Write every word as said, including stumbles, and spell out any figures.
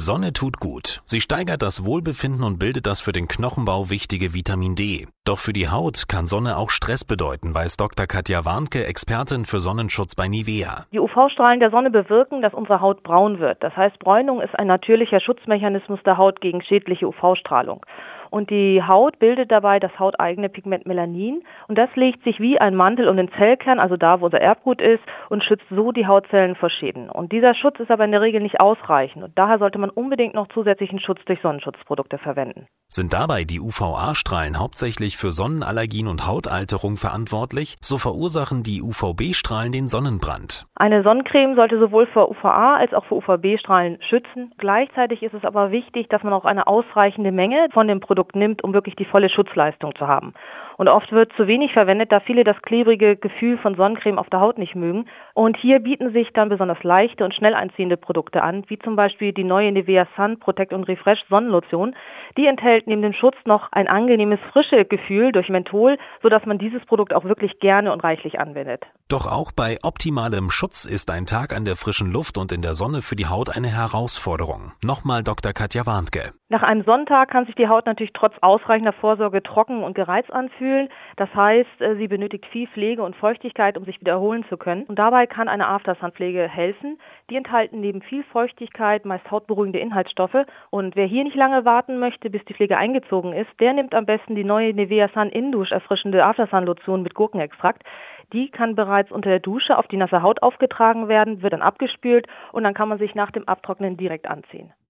Sonne tut gut. Sie steigert das Wohlbefinden und bildet das für den Knochenbau wichtige Vitamin D. Doch für die Haut kann Sonne auch Stress bedeuten, weiß Doktor Katja Warnke, Expertin für Sonnenschutz bei Nivea. Die U V-Strahlen der Sonne bewirken, dass unsere Haut braun wird. Das heißt, Bräunung ist ein natürlicher Schutzmechanismus der Haut gegen schädliche U V-Strahlung. Und die Haut bildet dabei das hauteigene Pigment Melanin und das legt sich wie ein Mantel um den Zellkern, also da, wo unser Erbgut ist, und schützt so die Hautzellen vor Schäden. Und dieser Schutz ist aber in der Regel nicht ausreichend und daher sollte man unbedingt noch zusätzlichen Schutz durch Sonnenschutzprodukte verwenden. Sind dabei die U V A-Strahlen hauptsächlich für Sonnenallergien und Hautalterung verantwortlich, so verursachen die U V B-Strahlen den Sonnenbrand. Eine Sonnencreme sollte sowohl vor U V A als auch vor U V B-Strahlen schützen. Gleichzeitig ist es aber wichtig, dass man auch eine ausreichende Menge von dem Produkt nimmt, um wirklich die volle Schutzleistung zu haben. Und oft wird zu wenig verwendet, da viele das klebrige Gefühl von Sonnencreme auf der Haut nicht mögen. Und hier bieten sich dann besonders leichte und schnell einziehende Produkte an, wie zum Beispiel die neue Nivea Sun Protect und Refresh Sonnenlotion. Die enthält neben dem Schutz noch ein angenehmes frische Gefühl durch Menthol, sodass man dieses Produkt auch wirklich gerne und reichlich anwendet. Doch auch bei optimalem Schutz ist ein Tag an der frischen Luft und in der Sonne für die Haut eine Herausforderung. Nochmal Doktor Katja Warnke. Nach einem Sonntag kann sich die Haut natürlich trotz ausreichender Vorsorge trocken und gereizt anfühlen. Das heißt, sie benötigt viel Pflege und Feuchtigkeit, um sich wieder erholen zu können. Und dabei kann eine Aftersun-Pflege helfen. Die enthalten neben viel Feuchtigkeit meist hautberuhigende Inhaltsstoffe. Und wer hier nicht lange warten möchte, bis die Pflege eingezogen ist, der nimmt am besten die neue Nivea Sun In-Dusch erfrischende Aftersun-Lotion mit Gurkenextrakt. Die kann bereits unter der Dusche auf die nasse Haut aufgetragen werden, wird dann abgespült und dann kann man sich nach dem Abtrocknen direkt anziehen.